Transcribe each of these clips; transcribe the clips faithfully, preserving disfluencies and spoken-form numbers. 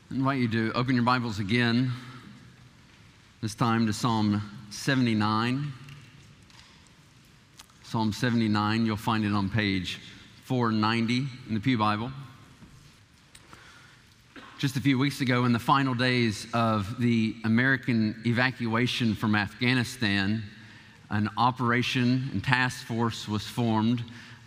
I invite you to open your Bibles again, this time to Psalm seventy-nine. Psalm seventy-nine, you'll find it on page four ninety in the Pew Bible. Just a few weeks ago, in the final days of the American evacuation from Afghanistan, an operation and task force was formed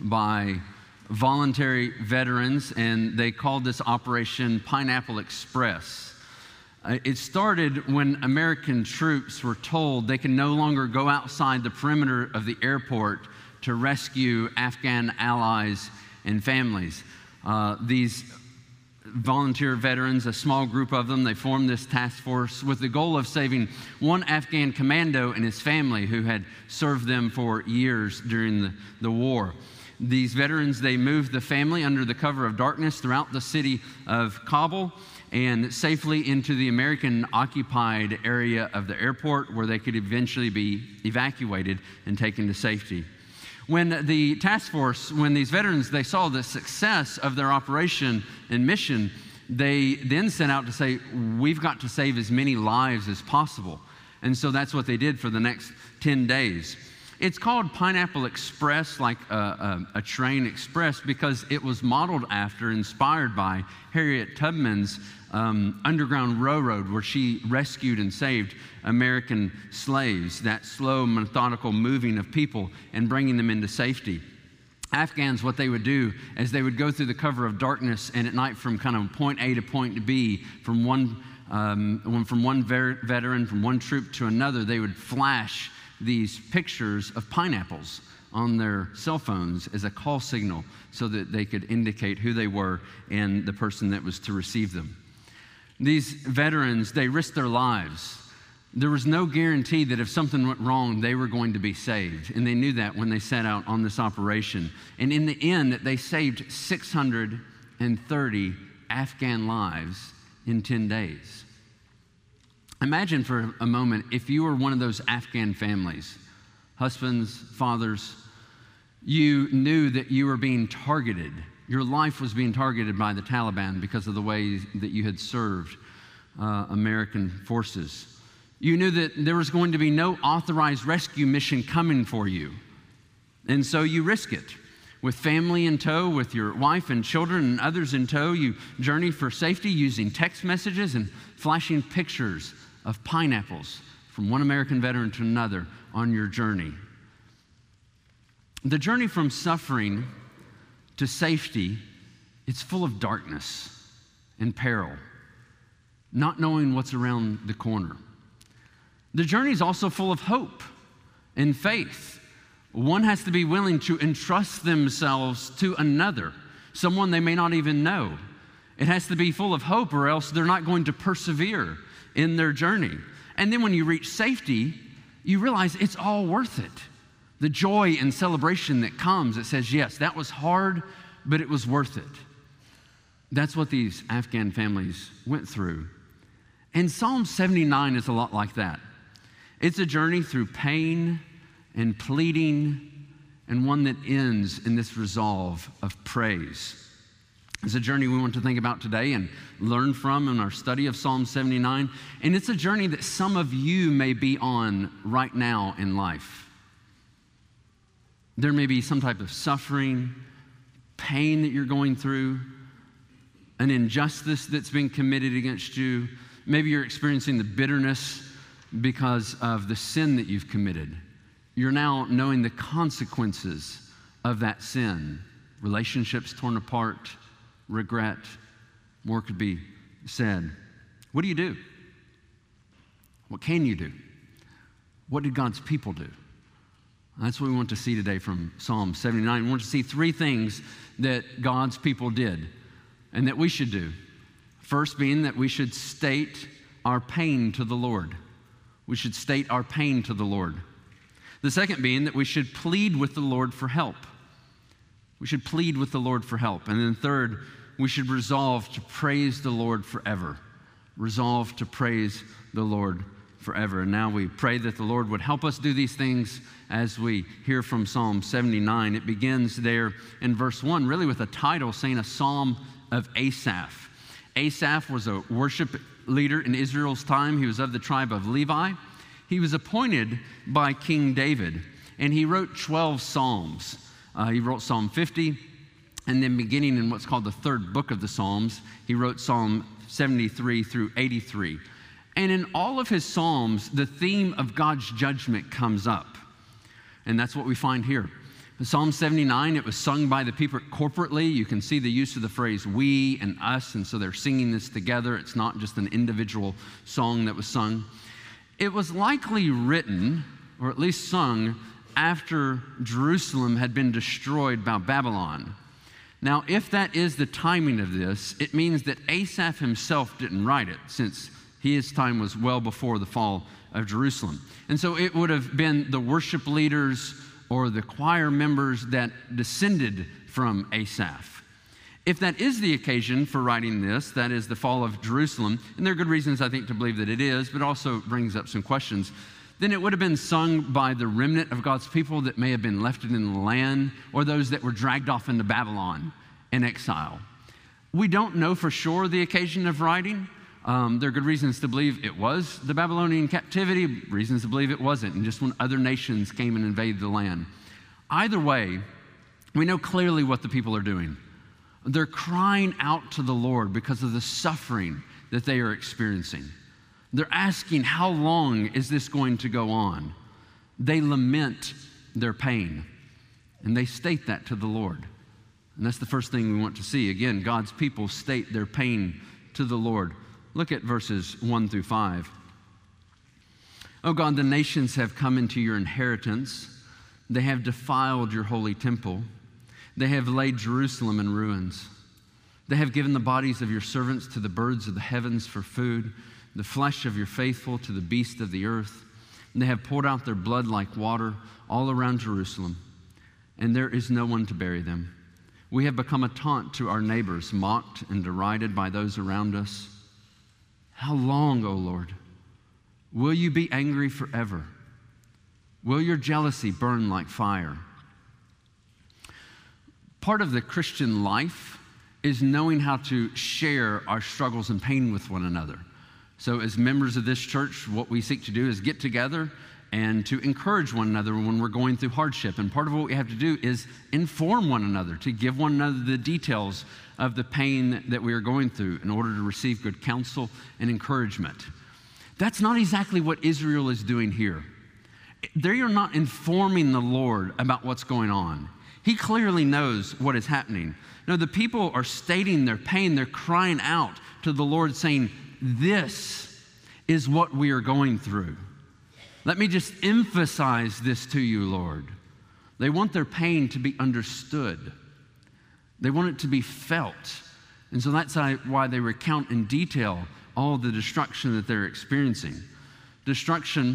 by voluntary veterans, and they called this operation Pineapple Express. Uh, it started when American troops were told they can no longer go outside the perimeter of the airport to rescue Afghan allies and families. Uh, these volunteer veterans, a small group of them, they formed this task force with the goal of saving one Afghan commando and his family who had served them for years during the, the war. These veterans, they moved the family under the cover of darkness throughout the city of Kabul and safely into the American-occupied area of the airport where they could eventually be evacuated and taken to safety. When the task force, when these veterans, they saw the success of their operation and mission, they then set out to say, we've got to save as many lives as possible. And so that's what they did for the next ten days. It's called Pineapple Express, like a, a, a train express, because it was modeled after, inspired by Harriet Tubman's um, Underground Railroad, where she rescued and saved American slaves, that slow, methodical moving of people and bringing them into safety. Afghans, what they would do is they would go through the cover of darkness and at night from kind of point A to point B, from one, um, from one ver- veteran, from one troop to another, they would flash these pictures of pineapples on their cell phones as a call signal so that they could indicate who they were and the person that was to receive them. These veterans, they risked their lives. There was no guarantee that if something went wrong, they were going to be saved. And they knew that when they set out on this operation. And in the end, they saved six hundred thirty Afghan lives in ten days. Imagine for a moment if you were one of those Afghan families, husbands, fathers, you knew that you were being targeted. Your life was being targeted by the Taliban because of the way that you had served uh, American forces. You knew that there was going to be no authorized rescue mission coming for you. And so you risk it. With family in tow, with your wife and children and others in tow, you journey for safety using text messages and flashing pictures of pineapples from one American veteran to another on your journey. The journey from suffering to safety, it's full of darkness and peril, not knowing what's around the corner. The journey is also full of hope and faith. One has to be willing to entrust themselves to another, someone they may not even know. It has to be full of hope, or else they're not going to persevere in their journey. And then when you reach safety, you realize it's all worth it. The joy and celebration that comes, it says, yes, that was hard, but it was worth it. That's what these Afghan families went through. And Psalm seventy-nine is a lot like that. It's a journey through pain and pleading, and one that ends in this resolve of praise. It's a journey we want to think about today and learn from in our study of Psalm seventy-nine. And it's a journey that some of you may be on right now in life. There may be some type of suffering, pain that you're going through, an injustice that's been committed against you. Maybe you're experiencing the bitterness because of the sin that you've committed. You're now knowing the consequences of that sin. Relationships torn apart, regret, more could be said. What do you do? What can you do? What did God's people do? That's what we want to see today from Psalm seventy-nine. We want to see three things that God's people did and that we should do. First being that we should state our pain to the Lord. We should state our pain to the Lord. The second being that we should plead with the Lord for help. We should plead with the Lord for help. And then third, we should resolve to praise the Lord forever. Resolve to praise the Lord forever. And now we pray that the Lord would help us do these things as we hear from Psalm seventy-nine. It begins there in verse one, really with a title saying a psalm of Asaph. Asaph was a worship leader in Israel's time. He was of the tribe of Levi. He was appointed by King David, and he wrote twelve psalms. Uh, he wrote Psalm fifty, and then beginning in what's called the third book of the Psalms, he wrote Psalm seventy-three through eighty-three. And in all of his psalms, the theme of God's judgment comes up. And that's what we find here. In Psalm seventy-nine, it was sung by the people corporately. You can see the use of the phrase we and us, and so they're singing this together. It's not just an individual song that was sung. It was likely written, or at least sung, after Jerusalem had been destroyed by Babylon. Now, if that is the timing of this, it means that Asaph himself didn't write it, since his time was well before the fall of Jerusalem. And so it would have been the worship leaders or the choir members that descended from Asaph. If that is the occasion for writing this, that is the fall of Jerusalem, and there are good reasons, I think, to believe that it is, but also brings up some questions, then it would have been sung by the remnant of God's people that may have been left in the land, or those that were dragged off into Babylon in exile. We don't know for sure the occasion of writing. Um, there are good reasons to believe it was the Babylonian captivity, reasons to believe it wasn't, and just when other nations came and invaded the land. Either way, we know clearly what the people are doing. They're crying out to the Lord because of the suffering that they are experiencing. They're asking, how long is this going to go on? They lament their pain, and they state that to the Lord. And that's the first thing we want to see. Again, God's people state their pain to the Lord. Look at verses one through five. Oh God, the nations have come into your inheritance. They have defiled your holy temple. They have laid Jerusalem in ruins. They have given the bodies of your servants to the birds of the heavens for food, the flesh of your faithful to the beasts of the earth. And they have poured out their blood like water all around Jerusalem, and there is no one to bury them. We have become a taunt to our neighbors, mocked and derided by those around us. How long, O Lord? Will you be angry forever? Will your jealousy burn like fire? Part of the Christian life is knowing how to share our struggles and pain with one another. So as members of this church, what we seek to do is get together and to encourage one another when we're going through hardship. And part of what we have to do is inform one another, to give one another the details of the pain that we are going through in order to receive good counsel and encouragement. That's not exactly what Israel is doing here. They are not informing the Lord about what's going on. He clearly knows what is happening. No, the people are stating their pain. They're crying out to the Lord saying, this is what we are going through. Let me just emphasize this to you, Lord. They want their pain to be understood. They want it to be felt. And so that's why they recount in detail all the destruction that they're experiencing. Destruction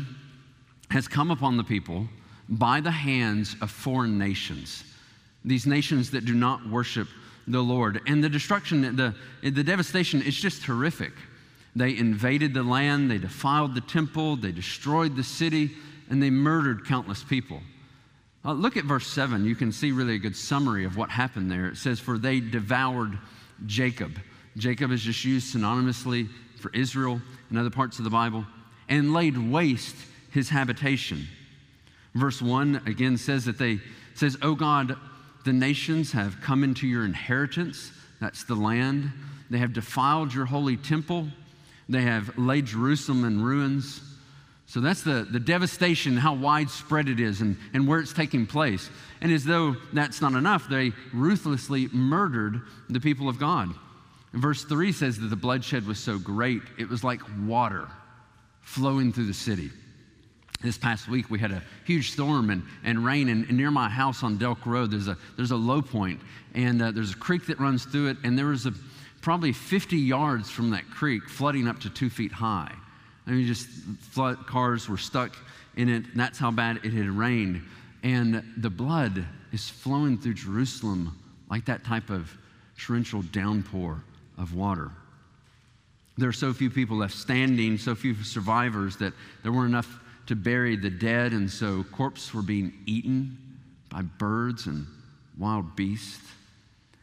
has come upon the people by the hands of foreign nations. These nations that do not worship the Lord. And the destruction, the, the devastation is just horrific. They invaded the land, they defiled the temple, they destroyed the city, and they murdered countless people. Uh, look at verse seven. You can see really a good summary of what happened there. It says, for they devoured Jacob. Jacob is just used synonymously for Israel in other parts of the Bible, and laid waste his habitation. Verse one again says that they, says, oh God, the nations have come into your inheritance. That's the land. They have defiled your holy temple. They have laid Jerusalem in ruins. So that's the, the devastation, how widespread it is and, and where it's taking place. And as though that's not enough, they ruthlessly murdered the people of God. And verse three says that the bloodshed was so great, it was like water flowing through the city. This past week, we had a huge storm and, and rain, and, and near my house on Delk Road, there's a, there's a low point, and uh, there's a creek that runs through it, and there was a probably fifty yards from that creek flooding up to two feet high. I mean, just flood, cars were stuck in it, and that's how bad it had rained. And the blood is flowing through Jerusalem like that type of torrential downpour of water. There are so few people left standing, so few survivors that there weren't enough to bury the dead, and so corpses were being eaten by birds and wild beasts.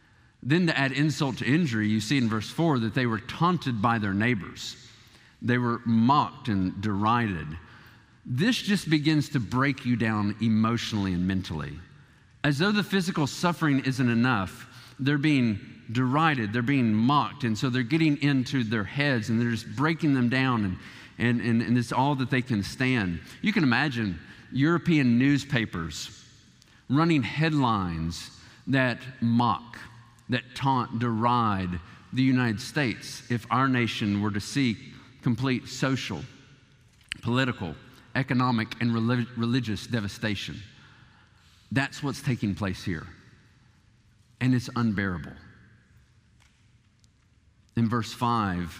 Then to add insult to injury, you see in verse four that they were taunted by their neighbors. They were mocked and derided. This just begins to break you down emotionally and mentally. As though the physical suffering isn't enough, they're being derided, they're being mocked, and so they're getting into their heads and they're just breaking them down, and, and, and, and it's all that they can stand. You can imagine European newspapers running headlines that mock, that taunt, deride the United States if our nation were to see complete social, political, economic, and relig- religious devastation. That's what's taking place here. And it's unbearable. In verse five,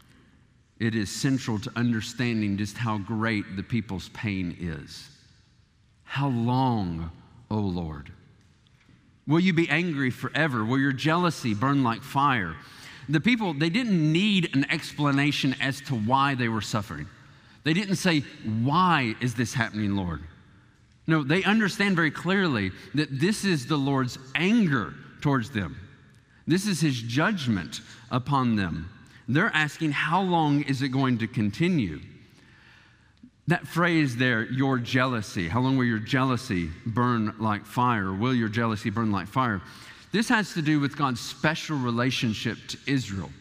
it is central to understanding just how great the people's pain is. How long, O Lord? Will you be angry forever? Will your jealousy burn like fire? The people, they didn't need an explanation as to why they were suffering. They didn't say, why is this happening, Lord? No, they understand very clearly that this is the Lord's anger towards them. This is his judgment upon them. They're asking, how long is it going to continue? That phrase there, your jealousy, how long will your jealousy burn like fire? Will your jealousy burn like fire? This has to do with God's special relationship to Israel,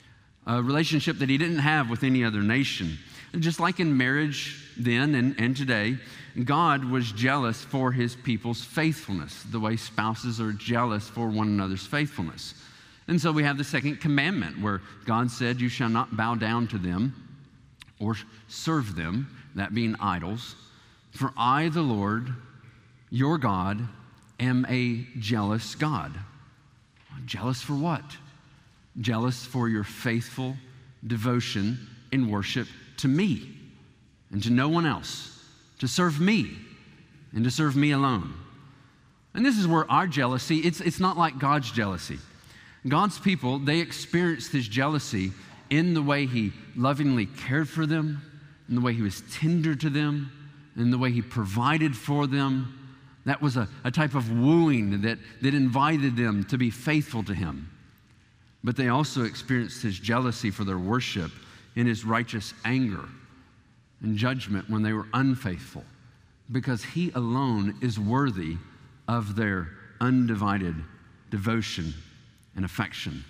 a relationship that he didn't have with any other nation. And just like in marriage then and, and today, God was jealous for his people's faithfulness, the way spouses are jealous for one another's faithfulness. And so we have the second commandment where God said, you shall not bow down to them or serve them, that being idols. For I, the Lord, your God, am a jealous God. Jealous for what? Jealous for your faithful devotion in worship to me and to no one else, to serve me and to serve me alone. And this is where our jealousy, it's, it's not like God's jealousy. God's people, they experienced his jealousy in the way he lovingly cared for them, in the way he was tender to them, in the way he provided for them. That was a, a type of wooing that, that invited them to be faithful to him. But they also experienced his jealousy for their worship in his righteous anger and judgment when they were unfaithful, because he alone is worthy of their undivided devotion and affection.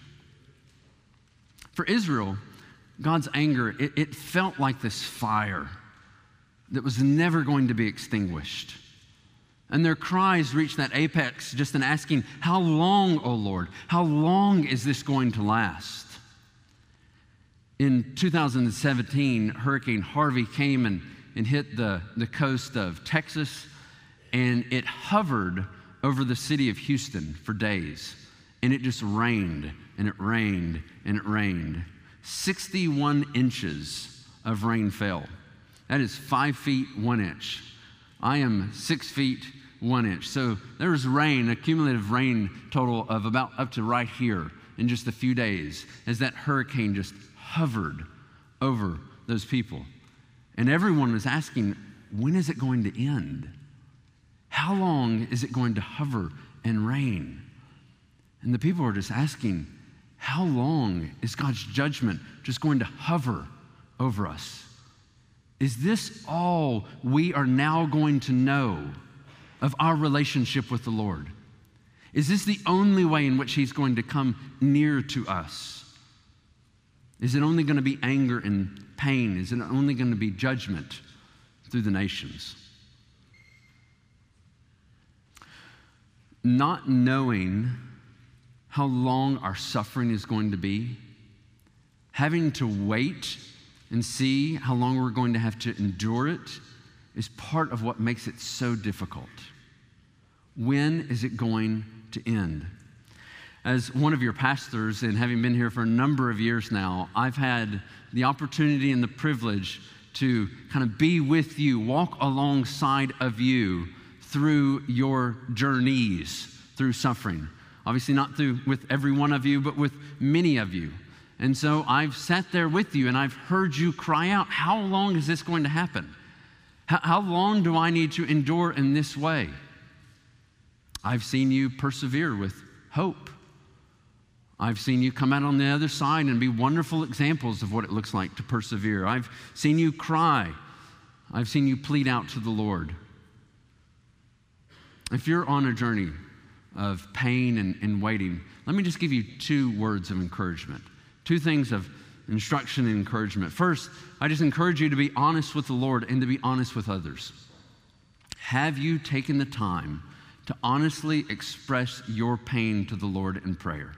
For Israel, God's anger, it, it felt like this fire that was never going to be extinguished. And their cries reached that apex just in asking, how long, O Lord? How long is this going to last? In two thousand seventeen, Hurricane Harvey came and, and hit the, the coast of Texas, and it hovered over the city of Houston for days. And it just rained, and it rained, and it rained. sixty-one inches of rain fell. That is five feet, one inch. I am six feet, one inch. So there was rain, a cumulative rain total of about up to right here in just a few days as that hurricane just hovered over those people. And everyone was asking, when is it going to end? How long is it going to hover and rain? And the people were just asking, how long is God's judgment just going to hover over us? Is this all we are now going to know of our relationship with the Lord? Is this the only way in which he's going to come near to us? Is it only going to be anger and pain? Is it only going to be judgment through the nations? Not knowing how long our suffering is going to be, having to wait and see how long we're going to have to endure it, is part of what makes it so difficult. When is it going to end? As one of your pastors, and having been here for a number of years now, I've had the opportunity and the privilege to kind of be with you, walk alongside of you through your journeys through suffering. Obviously not through with every one of you, but with many of you. And so I've sat there with you and I've heard you cry out, how long is this going to happen? How, how long do I need to endure in this way? I've seen you persevere with hope. I've seen you come out on the other side and be wonderful examples of what it looks like to persevere. I've seen you cry. I've seen you plead out to the Lord. If you're on a journey of pain and, and waiting, let me just give you two words of encouragement, two things of instruction and encouragement. First, I just encourage you to be honest with the Lord and to be honest with others. Have you taken the time to honestly express your pain to the Lord in prayer?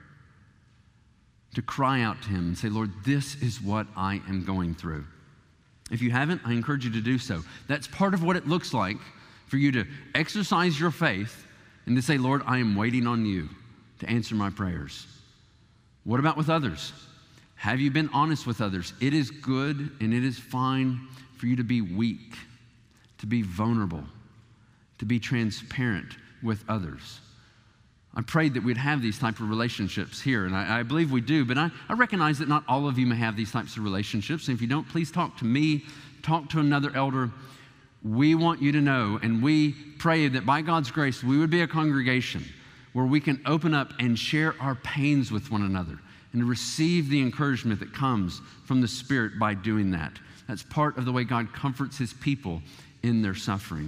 To cry out to Him and say, Lord, this is what I am going through. If you haven't, I encourage you to do so. That's part of what it looks like for you to exercise your faith and to say, Lord, I am waiting on you to answer my prayers. What about with others? Have you been honest with others? It is good and it is fine for you to be weak, to be vulnerable, to be transparent with others. I prayed that we'd have these type of relationships here, and I, I believe we do, but I, I recognize that not all of you may have these types of relationships, and if you don't, please talk to me, talk to another elder. We want you to know, and we pray that by God's grace, we would be a congregation where we can open up and share our pains with one another and receive the encouragement that comes from the Spirit by doing that. That's part of the way God comforts His people in their suffering.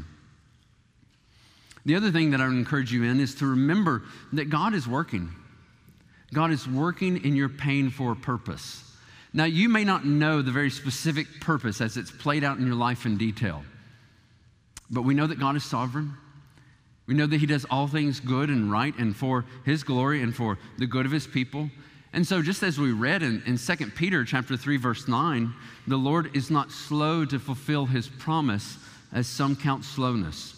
The other thing that I would encourage you in is to remember that God is working. God is working in your pain for a purpose. Now, you may not know the very specific purpose as it's played out in your life in detail, but we know that God is sovereign. We know that He does all things good and right and for His glory and for the good of His people. And so just as we read in, in Second Peter chapter three, verse nine, the Lord is not slow to fulfill His promise, as some count slowness,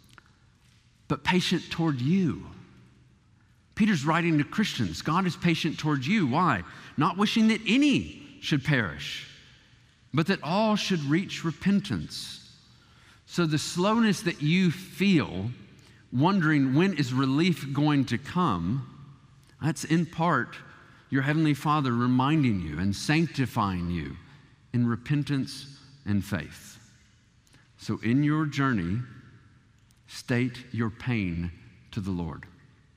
but patient toward you. Peter's writing to Christians. God is patient toward you. Why? Not wishing that any should perish, but that all should reach repentance. So the slowness that you feel, wondering when is relief going to come, that's in part your Heavenly Father reminding you and sanctifying you in repentance and faith. So in your journey, state your pain to the Lord.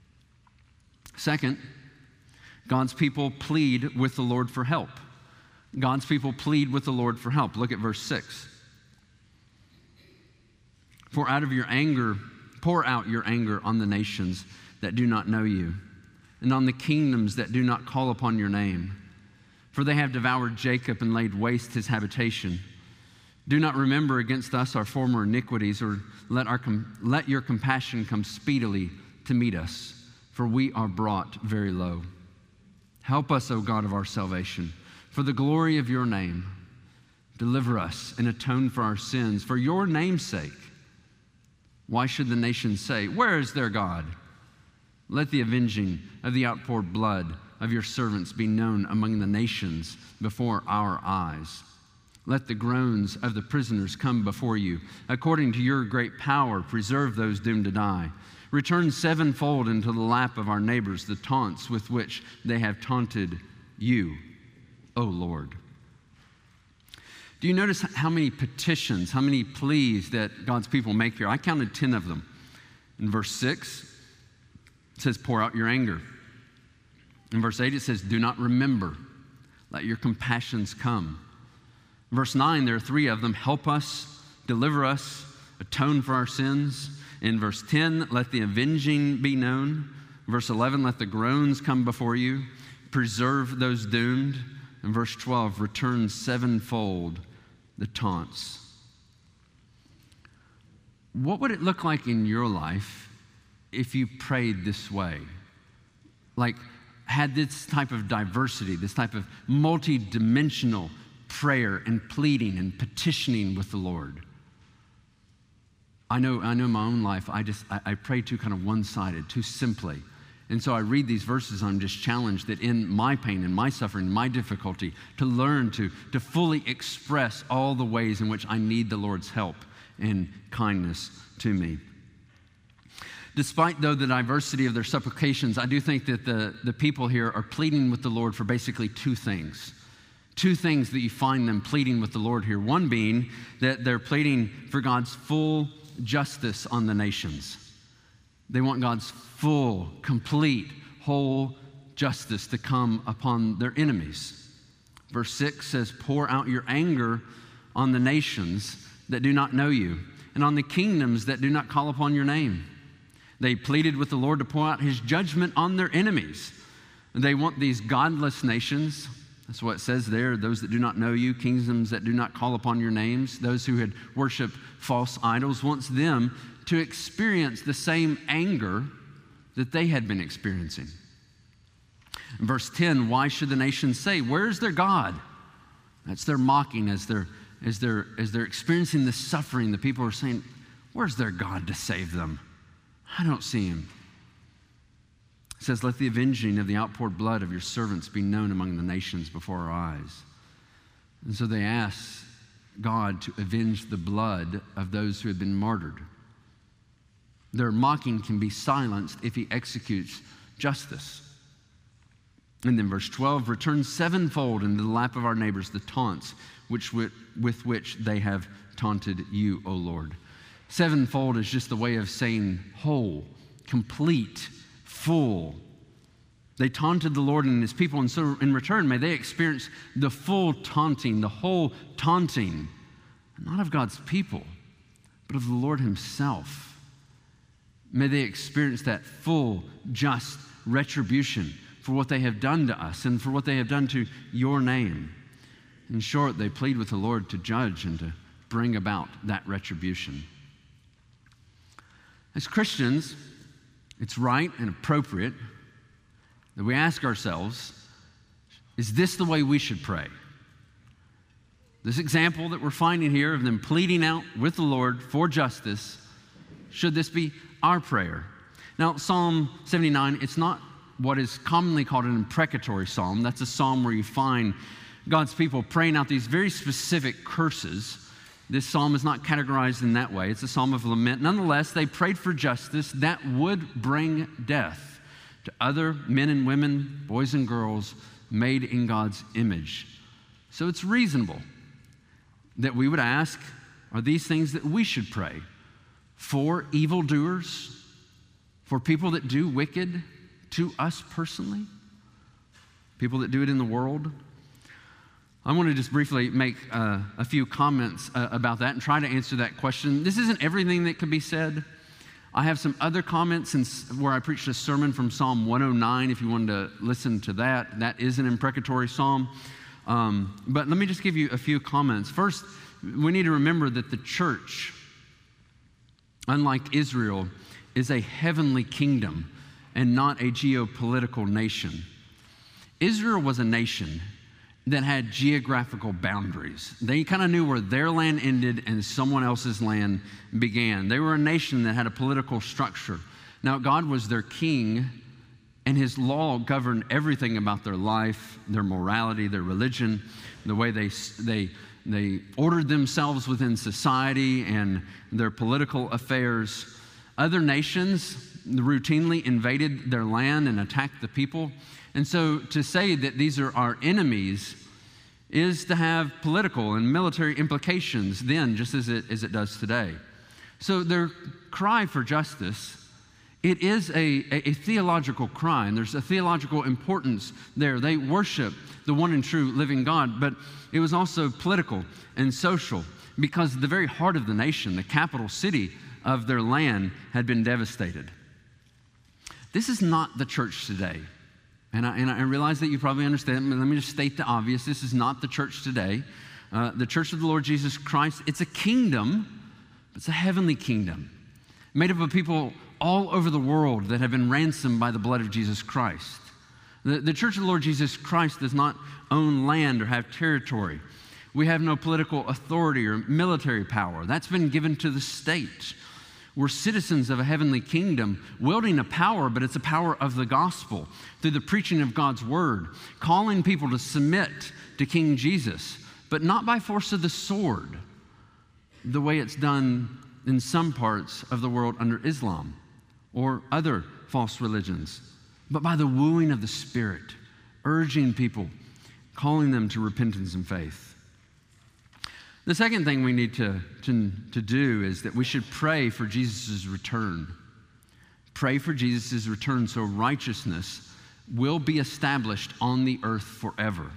Second, God's people plead with the Lord for help. God's people plead with the Lord for help. Look at verse six. For out of your anger, pour out your anger on the nations that do not know you, and on the kingdoms that do not call upon your name. For they have devoured Jacob and laid waste his habitation. Do not remember against us our former iniquities, or let, our com- let your compassion come speedily to meet us, for we are brought very low. Help us, O God of our salvation, for the glory of your name. Deliver us and atone for our sins, for your name's sake. Why should the nations say, where is their God? Let the avenging of the outpoured blood of your servants be known among the nations before our eyes. Let the groans of the prisoners come before you. According to your great power, preserve those doomed to die. Return sevenfold into the lap of our neighbors the taunts with which they have taunted you, O Lord. Do you notice how many petitions, how many pleas that God's people make here? I counted ten of them. In verse six, it says, pour out your anger. In verse eight, it says, do not remember. Let your compassions come. Verse nine, there are three of them. Help us, deliver us, atone for our sins. In verse ten, let the avenging be known. Verse eleven, let the groans come before you. Preserve those doomed. In verse twelve, return sevenfold the taunts. What would it look like in your life if you prayed this way? Like, had this type of diversity, this type of multi-dimensional prayer and pleading and petitioning with the Lord. I know, I know in my own life, I just, I, I pray too kind of one-sided, too simply. And so I read these verses, I'm just challenged that in my pain and my suffering, my difficulty, to learn to, to fully express all the ways in which I need the Lord's help and kindness to me. Despite, though, the diversity of their supplications, I do think that the, the people here are pleading with the Lord for basically two things. Two things that you find them pleading with the Lord here. One being that they're pleading for God's full justice on the nations. They want God's full, complete, whole justice to come upon their enemies. Verse six says, pour out your anger on the nations that do not know you, and on the kingdoms that do not call upon your name. They pleaded with the Lord to pour out his judgment on their enemies. They want these godless nations, that's what it says there, those that do not know you, kingdoms that do not call upon your names, those who had worshiped false idols, wants them to experience the same anger that they had been experiencing. In verse ten, why should the nations say, where's their God? That's their mocking as they're, as they're, as they're experiencing the suffering. The people are saying, where's their God to save them? I don't see him. It says, let the avenging of the outpoured blood of your servants be known among the nations before our eyes. And so they asked God to avenge the blood of those who had been martyred. Their mocking can be silenced if he executes justice. And then verse twelve, return sevenfold into the lap of our neighbors the taunts which with, with which they have taunted you, O Lord. Sevenfold is just a way of saying whole, complete, full. They taunted the Lord and his people, and so in return, may they experience the full taunting, the whole taunting, not of God's people, but of the Lord himself. May they experience that full, just retribution for what they have done to us and for what they have done to your name. In short, they plead with the Lord to judge and to bring about that retribution. As Christians, it's right and appropriate that we ask ourselves, is this the way we should pray? This example that we're finding here of them pleading out with the Lord for justice, should this be our prayer? Now, Psalm seventy-nine, it's not what is commonly called an imprecatory psalm. That's a psalm where you find God's people praying out these very specific curses. This psalm is not categorized in that way. It's a psalm of lament. Nonetheless, they prayed for justice that would bring death to other men and women, boys and girls, made in God's image. So it's reasonable that we would ask, are these things that we should pray for evildoers, for people that do wicked to us personally, people that do it in the world? I want to just briefly make uh, a few comments uh, about that and try to answer that question. This isn't everything that could be said. I have some other comments in, where I preached a sermon from Psalm one oh nine, if you wanted to listen to that. That is an imprecatory psalm. Um, but let me just give you a few comments. First, we need to remember that the church, unlike Israel, is a heavenly kingdom and not a geopolitical nation. Israel was a nation that had geographical boundaries. They kind of knew where their land ended and someone else's land began. They were a nation that had a political structure. Now, God was their king, and his law governed everything about their life, their morality, their religion, the way they, they, they ordered themselves within society and their political affairs. Other nations routinely invaded their land and attacked the people. And so to say that these are our enemies is to have political and military implications then, just as it, as it does today. So their cry for justice, it is a, a, a theological cry, and there's a theological importance there. They worship the one and true living God, but it was also political and social because the very heart of the nation, the capital city of their land, had been devastated. This is not the church today. And I, and I realize that you probably understand, but let me just state the obvious. This is not the church today. Uh, the church of the Lord Jesus Christ, it's a kingdom, but it's a heavenly kingdom made up of people all over the world that have been ransomed by the blood of Jesus Christ. The, the church of the Lord Jesus Christ does not own land or have territory. We have no political authority or military power. That's been given to the state. We're citizens of a heavenly kingdom, wielding a power, but it's a power of the gospel through the preaching of God's word, calling people to submit to King Jesus, but not by force of the sword, the way it's done in some parts of the world under Islam or other false religions, but by the wooing of the Spirit, urging people, calling them to repentance and faith. The second thing we need to, to, to do is that we should pray for Jesus' return. Pray for Jesus' return so righteousness will be established on the earth forever.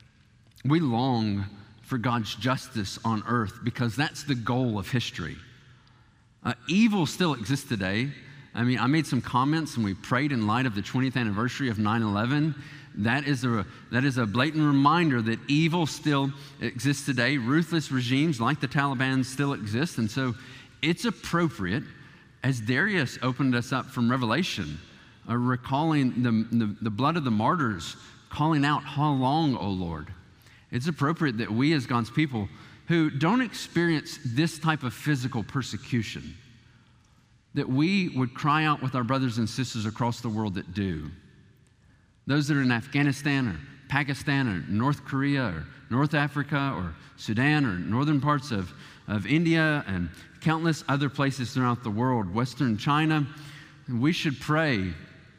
We long for God's justice on earth because that's the goal of history. Uh, evil still exists today. I mean, I made some comments and we prayed in light of the twentieth anniversary of nine eleven. That is a, that is a blatant reminder that evil still exists today. Ruthless regimes like the Taliban still exist. And so it's appropriate, as Darius opened us up from Revelation, uh, recalling the, the, the blood of the martyrs, calling out, "How long, O Lord?" It's appropriate that we as God's people who don't experience this type of physical persecution, that we would cry out with our brothers and sisters across the world that do. Those that are in Afghanistan or Pakistan or North Korea or North Africa or Sudan or northern parts of, of India and countless other places throughout the world, Western China, we should pray,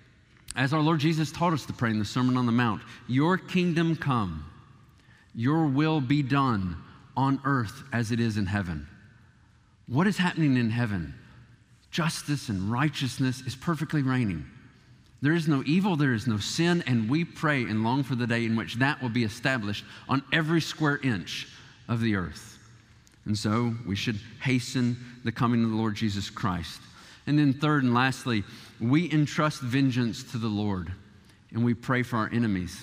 as our Lord Jesus taught us to pray in the Sermon on the Mount, "Your kingdom come, your will be done on earth as it is in heaven." What is happening in heaven? Justice and righteousness is perfectly reigning. There is no evil, there is no sin, and we pray and long for the day in which that will be established on every square inch of the earth. And so we should hasten the coming of the Lord Jesus Christ. And then third and lastly, we entrust vengeance to the Lord, and we pray for our enemies.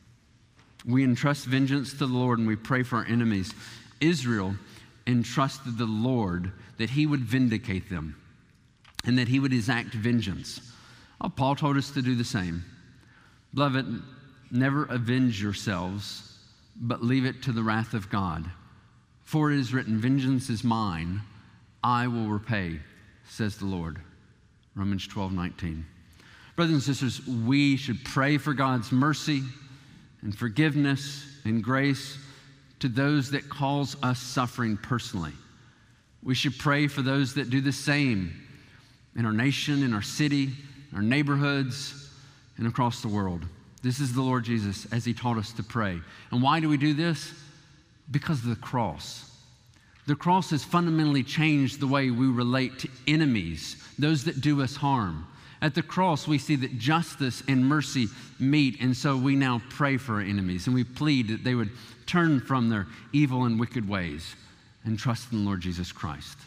We entrust vengeance to the Lord, and we pray for our enemies. Israel entrusted the Lord that he would vindicate them and that he would exact vengeance. Oh, Paul told us to do the same. Beloved, never avenge yourselves, but leave it to the wrath of God. For it is written, "Vengeance is mine, I will repay, says the Lord." Romans twelve nineteen. Brothers and sisters, we should pray for God's mercy and forgiveness and grace to those that cause us suffering personally. We should pray for those that do the same in our nation, in our city, our neighborhoods, and across the world. This is the Lord Jesus as he taught us to pray. And why do we do this? Because of the cross. The cross has fundamentally changed the way we relate to enemies, those that do us harm. At the cross, we see that justice and mercy meet, and so we now pray for our enemies, and we plead that they would turn from their evil and wicked ways and trust in the Lord Jesus Christ.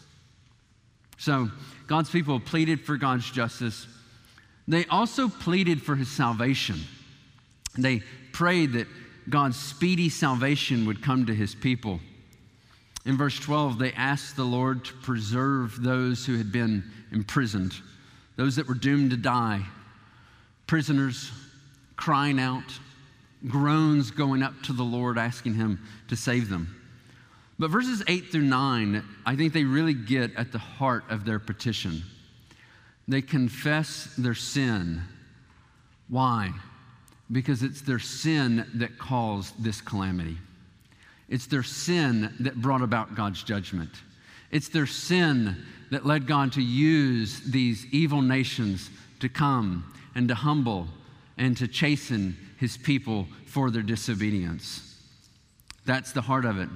So, God's people pleaded for God's justice. They also pleaded for his salvation. They prayed that God's speedy salvation would come to his people. In verse twelve, they asked the Lord to preserve those who had been imprisoned, those that were doomed to die, prisoners crying out, groans going up to the Lord, asking him to save them. But verses eight through nine, I think they really get at the heart of their petition. They confess their sin. Why? Because it's their sin that caused this calamity. It's their sin that brought about God's judgment. It's their sin that led God to use these evil nations to come and to humble and to chasten his people for their disobedience. That's the heart of it.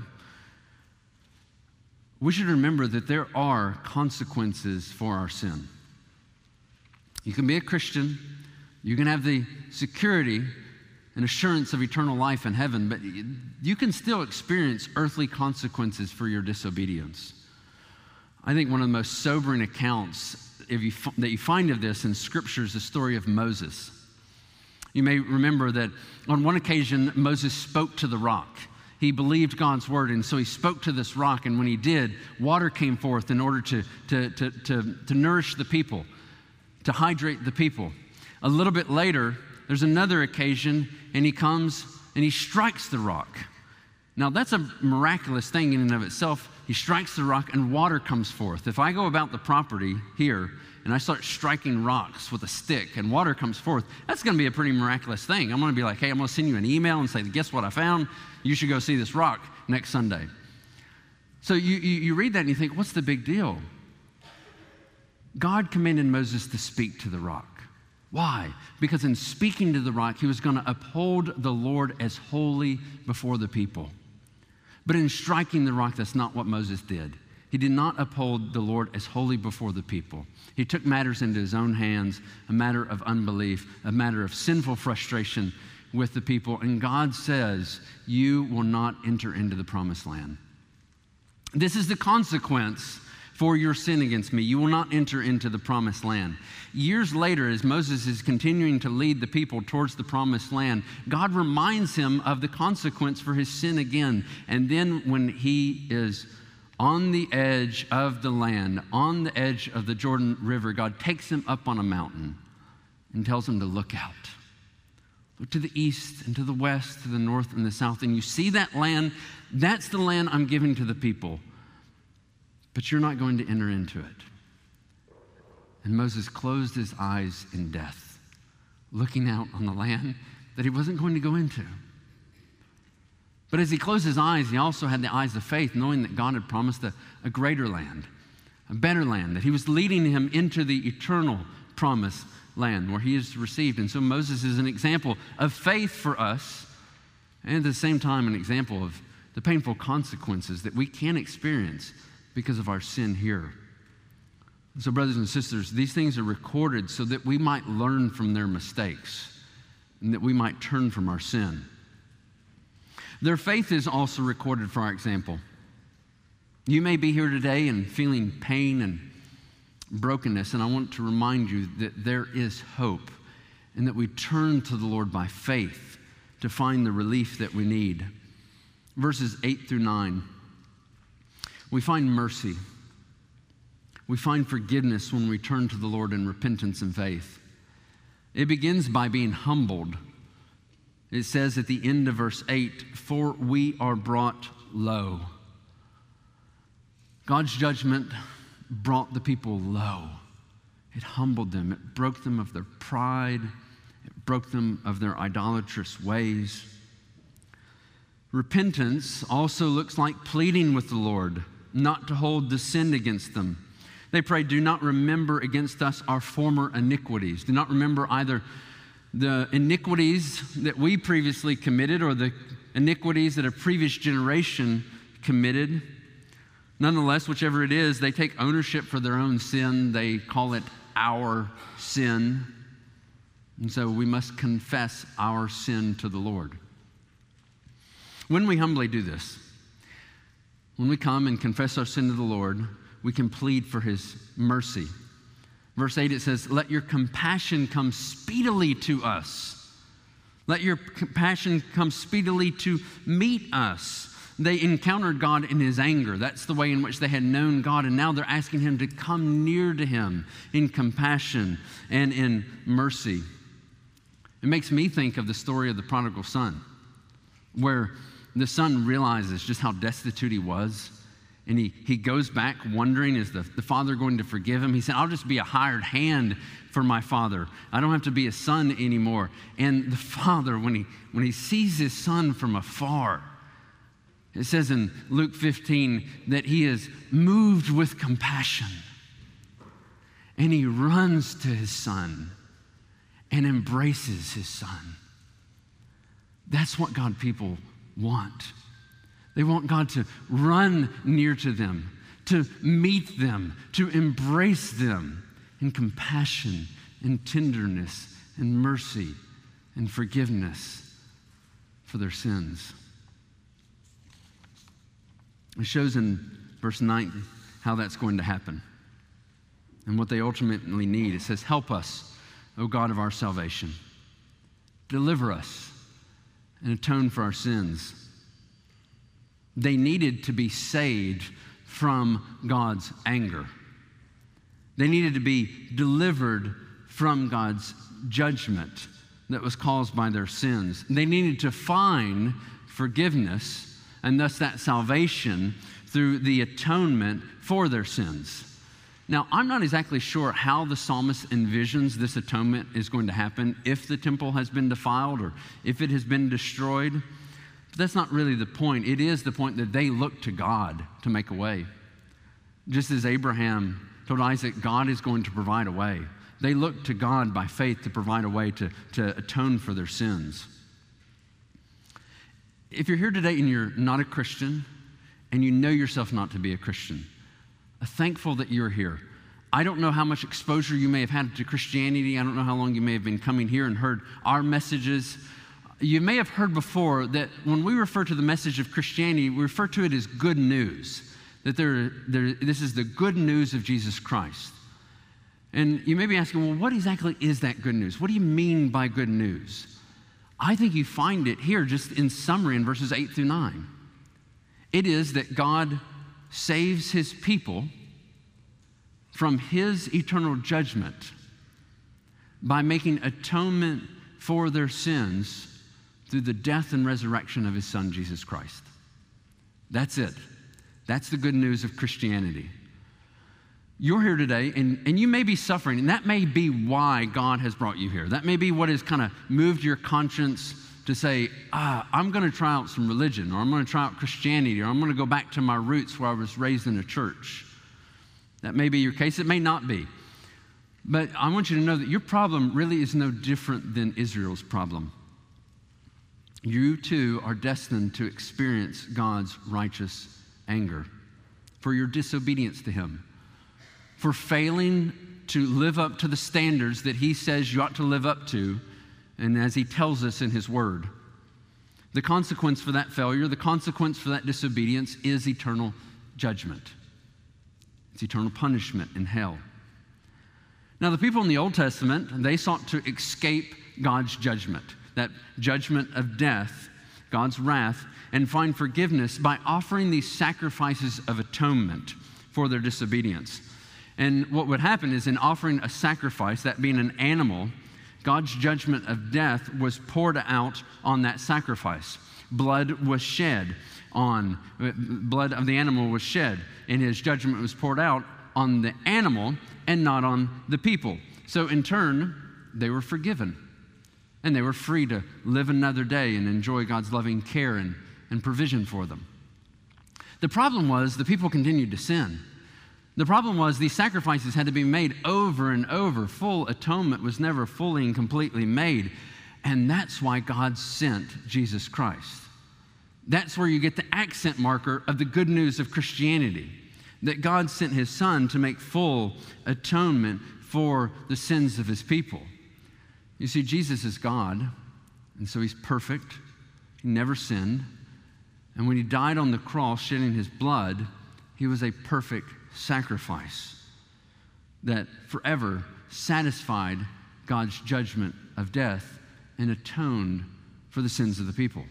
We should remember that there are consequences for our sin. You can be a Christian, you can have the security and assurance of eternal life in heaven, but you can still experience earthly consequences for your disobedience. I think one of the most sobering accounts if you, that you find of this in Scripture is the story of Moses. You may remember that on one occasion, Moses spoke to the rock. He believed God's word, and so he spoke to this rock, and when he did, water came forth in order to, to, to, to, to nourish the people, to hydrate the people. A little bit later, there's another occasion, and he comes and he strikes the rock. Now, that's a miraculous thing in and of itself. He strikes the rock, and water comes forth. If I go about the property here, and I start striking rocks with a stick and water comes forth, that's going to be a pretty miraculous thing. I'm going to be like, hey, I'm going to send you an email and say, guess what I found? You should go see this rock next Sunday. So you, you, you read that and you think, what's the big deal? God commanded Moses to speak to the rock. Why? Because in speaking to the rock, he was going to uphold the Lord as holy before the people. But in striking the rock, that's not what Moses did. He did not uphold the Lord as holy before the people. He took matters into his own hands, a matter of unbelief, a matter of sinful frustration with the people. And God says, you will not enter into the promised land. This is the consequence for your sin against me. You will not enter into the promised land. Years later, as Moses is continuing to lead the people towards the promised land, God reminds him of the consequence for his sin again. And then when he is on the edge of the land, on the edge of the Jordan River, God takes him up on a mountain and tells him to look out. Look to the east and to the west, to the north and the south. And you see that land, that's the land I'm giving to the people. But you're not going to enter into it. And Moses closed his eyes in death, looking out on the land that he wasn't going to go into. But as he closed his eyes, he also had the eyes of faith, knowing that God had promised a, a greater land, a better land, that he was leading him into the eternal promised land where he is received. And so Moses is an example of faith for us, and at the same time an example of the painful consequences that we can experience because of our sin here. So brothers and sisters, these things are recorded so that we might learn from their mistakes and that we might turn from our sin. Their faith is also recorded for our example. You may be here today and feeling pain and brokenness, and I want to remind you that there is hope and that we turn to the Lord by faith to find the relief that we need. Verses eight through nine, we find mercy. We find forgiveness when we turn to the Lord in repentance and faith. It begins by being humbled. It says at the end of verse eight, for we are brought low. God's judgment brought the people low. It humbled them. It broke them of their pride. It broke them of their idolatrous ways. Repentance also looks like pleading with the Lord not to hold the sin against them. They pray, do not remember against us our former iniquities. Do not remember either the iniquities that we previously committed or the iniquities that a previous generation committed. Nonetheless, whichever it is, they take ownership for their own sin. They call it our sin. And so we must confess our sin to the Lord. When we humbly do this, when we come and confess our sin to the Lord, we can plead for his mercy. Verse eight, it says, let your compassion come speedily to us. Let your compassion come speedily to meet us. They encountered God in his anger. That's the way in which they had known God, and now they're asking him to come near to him in compassion and in mercy. It makes me think of the story of the prodigal son, where the son realizes just how destitute he was. And he, he goes back wondering, is the, the father going to forgive him? He said, I'll just be a hired hand for my father. I don't have to be a son anymore. And the father, when he, when he sees his son from afar, it says in Luke fifteen that he is moved with compassion. And he runs to his son and embraces his son. That's what God people want. They want God to run near to them, to meet them, to embrace them in compassion and tenderness and mercy and forgiveness for their sins. It shows in verse nine how that's going to happen and what they ultimately need. It says, help us, O God of our salvation. Deliver us and atone for our sins. They needed to be saved from God's anger. They needed to be delivered from God's judgment that was caused by their sins. They needed to find forgiveness and thus that salvation through the atonement for their sins. Now, I'm not exactly sure how the psalmist envisions this atonement is going to happen, if the temple has been defiled or if it has been destroyed. But that's not really the point. It is the point that they look to God to make a way. Just as Abraham told Isaac, God is going to provide a way. They look to God by faith to provide a way to, to atone for their sins. If you're here today and you're not a Christian, and you know yourself not to be a Christian, thankful that you're here. I don't know how much exposure you may have had to Christianity. I don't know how long you may have been coming here and heard our messages. You may have heard before that when we refer to the message of Christianity, we refer to it as good news, that there, there, this is the good news of Jesus Christ. And you may be asking, well, what exactly is that good news? What do you mean by good news? I think you find it here just in summary in verses eight through nine. It is that God saves his people from his eternal judgment by making atonement for their sins through the death and resurrection of his son, Jesus Christ. That's it. That's the good news of Christianity. You're here today, and, and you may be suffering, and that may be why God has brought you here. That may be what has kind of moved your conscience to say, ah, I'm going to try out some religion, or I'm going to try out Christianity, or I'm going to go back to my roots where I was raised in a church. That may be your case. It may not be. But I want you to know that your problem really is no different than Israel's problem. You too are destined to experience God's righteous anger for your disobedience to him, for failing to live up to the standards that he says you ought to live up to, and as he tells us in his word. The consequence for that failure, the consequence for that disobedience is eternal judgment. It's eternal punishment in hell. Now, the people in the Old Testament, they sought to escape God's judgment, that judgment of death, God's wrath, and find forgiveness by offering these sacrifices of atonement for their disobedience. And what would happen is in offering a sacrifice, that being an animal, God's judgment of death was poured out on that sacrifice. Blood was shed on, blood of the animal was shed, and his judgment was poured out on the animal and not on the people. So in turn, they were forgiven, and they were free to live another day and enjoy God's loving care and, and provision for them. The problem was the people continued to sin. The problem was these sacrifices had to be made over and over. Full atonement was never fully and completely made. And that's why God sent Jesus Christ. That's where you get the accent marker of the good news of Christianity, that God sent his son to make full atonement for the sins of his people. You see, Jesus is God, and so he's perfect. He never sinned. And when he died on the cross, shedding his blood, he was a perfect sacrifice that forever satisfied God's judgment of death and atoned for the sins of the people.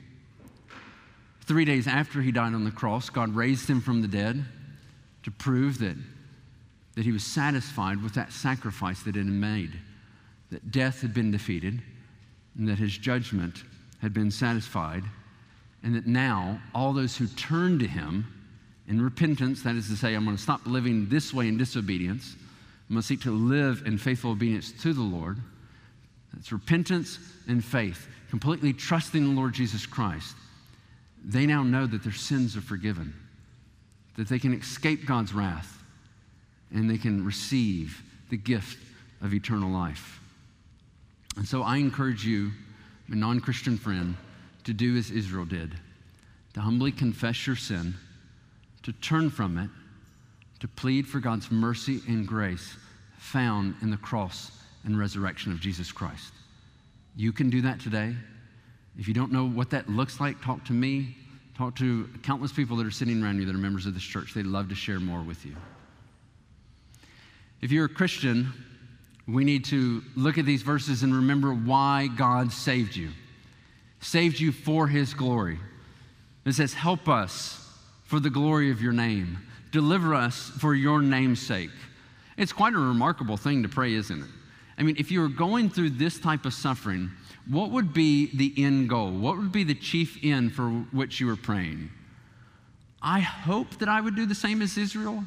Three days after he died on the cross, God raised him from the dead to prove that, that he was satisfied with that sacrifice that it had made, that death had been defeated, and that his judgment had been satisfied, and that now all those who turn to him in repentance, that is to say, I'm going to stop living this way in disobedience, I'm going to seek to live in faithful obedience to the Lord. That's repentance and faith, completely trusting the Lord Jesus Christ. They now know that their sins are forgiven, that they can escape God's wrath, and they can receive the gift of eternal life. And so I encourage you, a non-Christian friend, to do as Israel did, to humbly confess your sin, to turn from it, to plead for God's mercy and grace found in the cross and resurrection of Jesus Christ. You can do that today. If you don't know what that looks like, talk to me. Talk to countless people that are sitting around you that are members of this church. They'd love to share more with you. If you're a Christian, we need to look at these verses and remember why God saved you. Saved you for his glory. It says, help us for the glory of your name. Deliver us for your name's sake. It's quite a remarkable thing to pray, isn't it? I mean, if you were going through this type of suffering, what would be the end goal? What would be the chief end for which you were praying? I hope that I would do the same as Israel.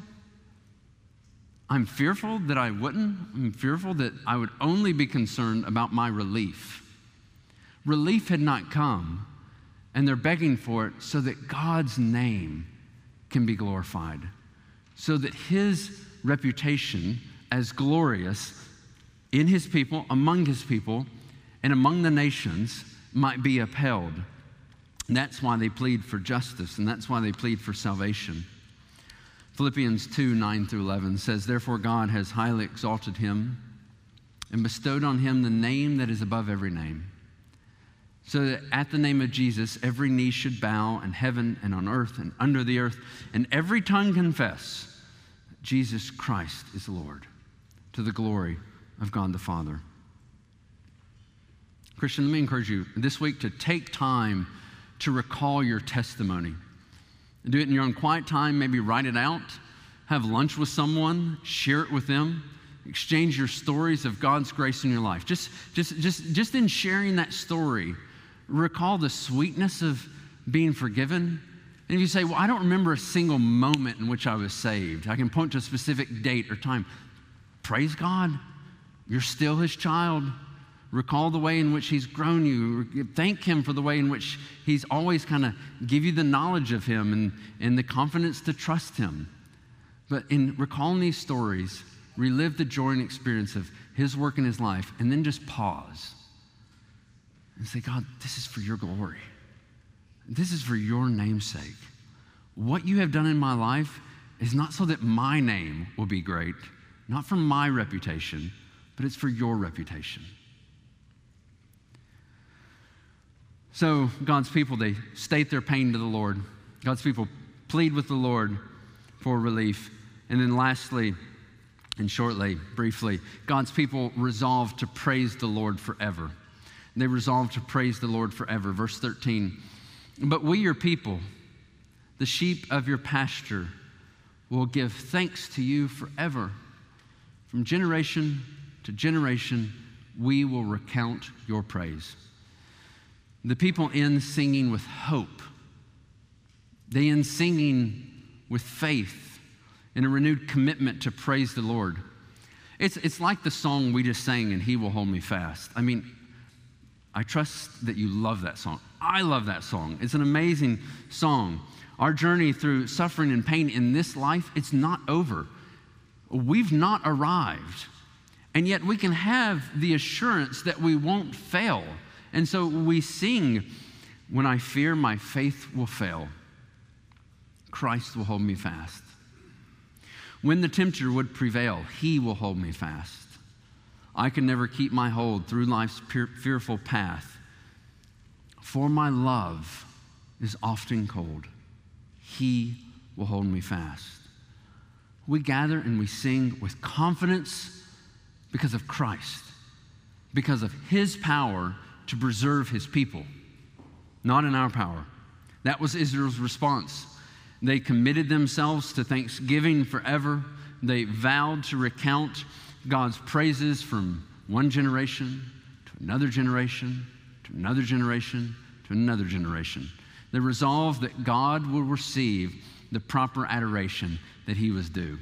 I'm fearful that I wouldn't. I'm fearful that I would only be concerned about my relief. Relief had not come, and they're begging for it so that God's name can be glorified, so that his reputation as glorious in his people, among his people, and among the nations might be upheld. And that's why they plead for justice, and that's why they plead for salvation. Philippians two, nine through eleven says, "Therefore God has highly exalted him and bestowed on him the name that is above every name, so that at the name of Jesus every knee should bow in heaven and on earth and under the earth, and every tongue confess that Jesus Christ is Lord, to the glory of God the Father." Christian, let me encourage you this week to take time to recall your testimony. Do it in your own quiet time, maybe write it out, have lunch with someone, share it with them, exchange your stories of God's grace in your life. Just, just, just, just in sharing that story, recall the sweetness of being forgiven. And if you say, well, I don't remember a single moment in which I was saved, I can point to a specific date or time. Praise God, you're still his child. Recall the way in which he's grown you. Thank him for the way in which he's always kind of give you the knowledge of him and, and the confidence to trust him. But in recalling these stories, relive the joy and experience of his work in his life, and then just pause and say, God, this is for your glory. This is for your name's sake. What you have done in my life is not so that my name will be great, not for my reputation, but it's for your reputation. So God's people, they state their pain to the Lord. God's people plead with the Lord for relief. And then lastly, and shortly, briefly, God's people resolve to praise the Lord forever. They resolve to praise the Lord forever. Verse thirteen, "But we, your people, the sheep of your pasture, will give thanks to you forever. From generation to generation, we will recount your praise." The people end singing with hope. They end singing with faith and a renewed commitment to praise the Lord. It's, it's like the song we just sang, "And He Will Hold Me Fast." I mean, I trust that you love that song. I love that song. It's an amazing song. Our journey through suffering and pain in this life, it's not over. We've not arrived. And yet we can have the assurance that we won't fail. And so we sing, "When I fear my faith will fail, Christ will hold me fast. When the tempter would prevail, he will hold me fast. I can never keep my hold through life's fearful path, for my love is often cold. He will hold me fast." We gather and we sing with confidence because of Christ, because of his power to preserve his people, not in our power. That was Israel's response. They committed themselves to thanksgiving forever. They vowed to recount God's praises from one generation to another generation, to another generation, to another generation. They resolved that God will receive the proper adoration that he was due.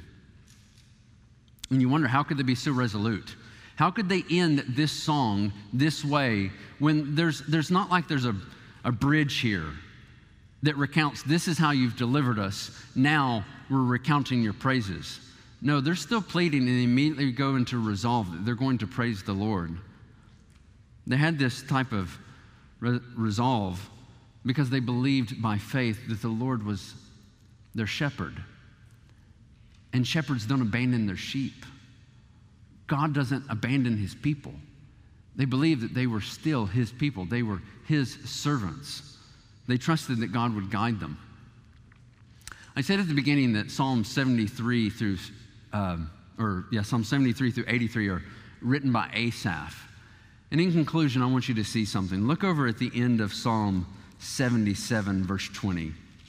And you wonder, how could they be so resolute? How could they end this song this way when there's, there's not like there's a, a bridge here that recounts, this is how you've delivered us, now we're recounting your praises. No, they're still pleading, and they immediately go into resolve that they're going to praise the Lord. They had this type of re- resolve because they believed by faith that the Lord was their shepherd. And shepherds don't abandon their sheep. God doesn't abandon his people. They believed that they were still his people. They were his servants. They trusted that God would guide them. I said at the beginning that Psalm seventy-three through, um, or yeah, Psalm seventy-three through eighty-three are written by Asaph. And in conclusion, I want you to see something. Look over at the end of Psalm seventy-seven, verse twenty.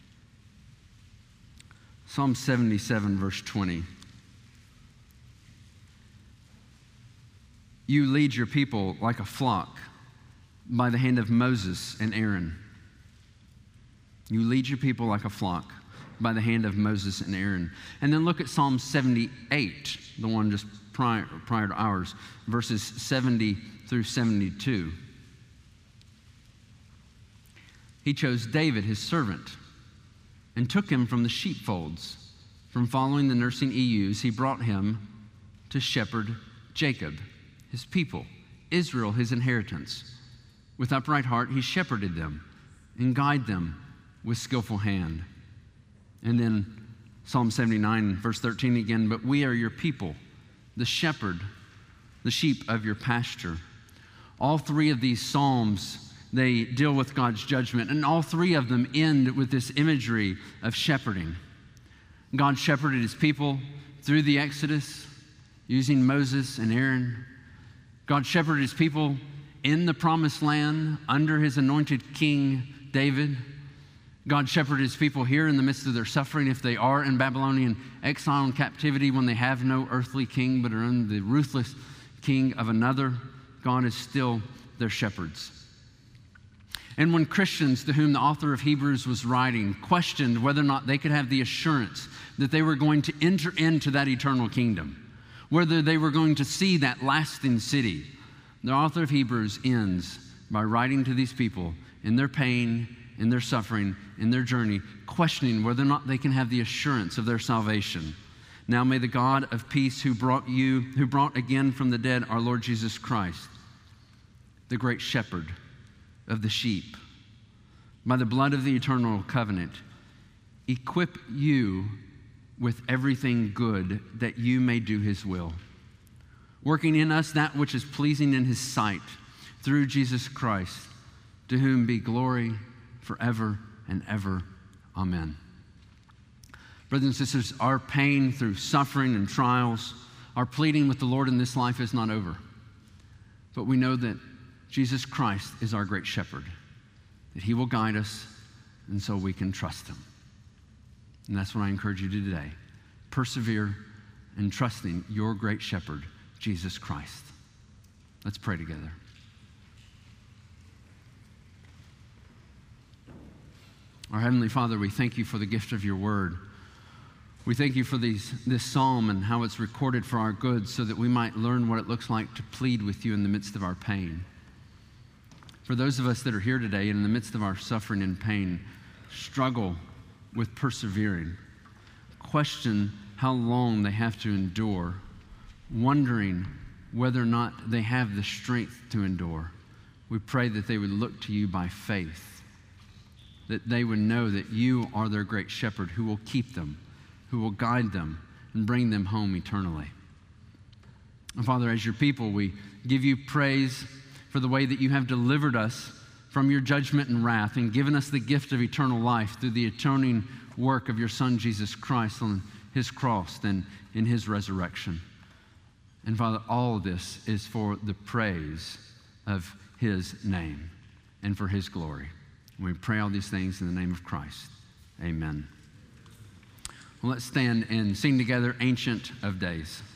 Psalm seventy-seven, verse twenty. "You lead your people like a flock by the hand of Moses and Aaron." You lead your people like a flock by the hand of Moses and Aaron. And then look at Psalm seventy-eight, the one just prior, prior to ours, verses seventy through seventy-two. "He chose David, his servant, and took him from the sheepfolds. From following the nursing ewes, he brought him to shepherd Jacob, his people, Israel, his inheritance. With upright heart, he shepherded them and guided them with skillful hand." And then Psalm seventy-nine, verse thirteen again, but we are your people, the shepherd, the sheep of your pasture. All three of these Psalms, they deal with God's judgment, and all three of them end with this imagery of shepherding. God shepherded his people through the Exodus using Moses and Aaron. God shepherded his people in the promised land under his anointed king David. God shepherded his people here in the midst of their suffering if they are in Babylonian exile and captivity, when they have no earthly king but are under the ruthless king of another. God is still their shepherds. And when Christians, to whom the author of Hebrews was writing, questioned whether or not they could have the assurance that they were going to enter into that eternal kingdom, whether they were going to see that lasting city, the author of Hebrews ends by writing to these people in their pain, in their suffering, in their journey, questioning whether or not they can have the assurance of their salvation. Now may the God of peace, who brought you, who brought again from the dead our Lord Jesus Christ, the great shepherd of the sheep, by the blood of the eternal covenant, equip you with everything good that you may do his will, working in us that which is pleasing in his sight, through Jesus Christ, to whom be glory forever and ever. Amen. Brothers and sisters, our pain through suffering and trials, our pleading with the Lord in this life is not over. But we know that Jesus Christ is our great shepherd, that he will guide us, and so we can trust him. And that's what I encourage you to do today. Persevere in trusting your great shepherd, Jesus Christ. Let's pray together. Our Heavenly Father, we thank you for the gift of your word. We thank you for these, this psalm and how it's recorded for our good, so that we might learn what it looks like to plead with you in the midst of our pain. For those of us that are here today and in the midst of our suffering and pain, struggle with persevering, question how long they have to endure, wondering whether or not they have the strength to endure, we pray that they would look to you by faith, that they would know that you are their great shepherd who will keep them, who will guide them and bring them home eternally. And Father, as your people, we give you praise for the way that you have delivered us from your judgment and wrath and given us the gift of eternal life through the atoning work of your Son, Jesus Christ, on his cross and in his resurrection. And Father, all of this is for the praise of his name and for his glory. We pray all these things in the name of Christ. Amen. Well, let's stand and sing together, Ancient of Days.